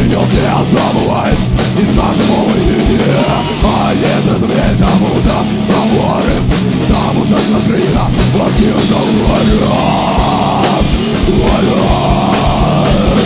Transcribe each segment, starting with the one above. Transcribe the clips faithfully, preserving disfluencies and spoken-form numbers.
ее взгляд забывает и нашему уйти. А если зверь кому-то говорит, там уже смотрина, платился горят, горят.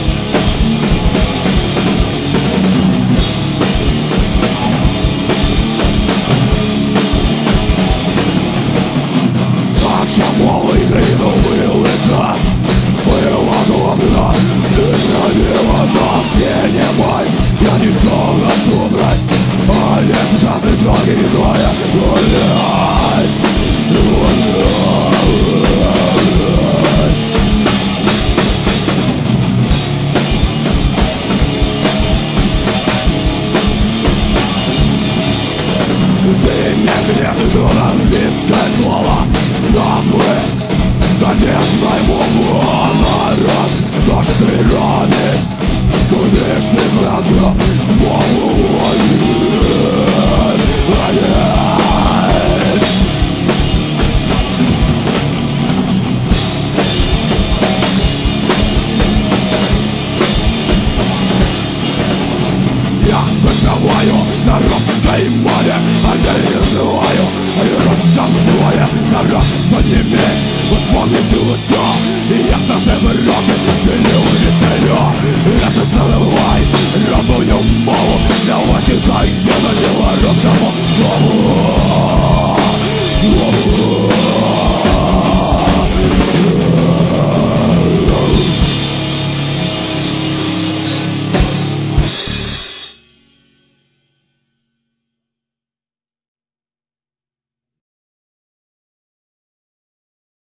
А самого игрину вылыца была главна, ты сравнила нам принимай, я ничего хочу брать, а я сейчас из ноги не твоя, гулять, гулять. Ты не грешишь, дурак, битое слово, нахуй. Конечно, ему народ, то что ты ранишь, кудишь ты врага, голову ранишь, ранишь. Я закрываю народ в своей море, а я не называю, а я рассказываю народ за ними. Вспомните лицо, и я даже в роке или улетаю. Это забывай, работаю мало, давайте дай я на него разговор.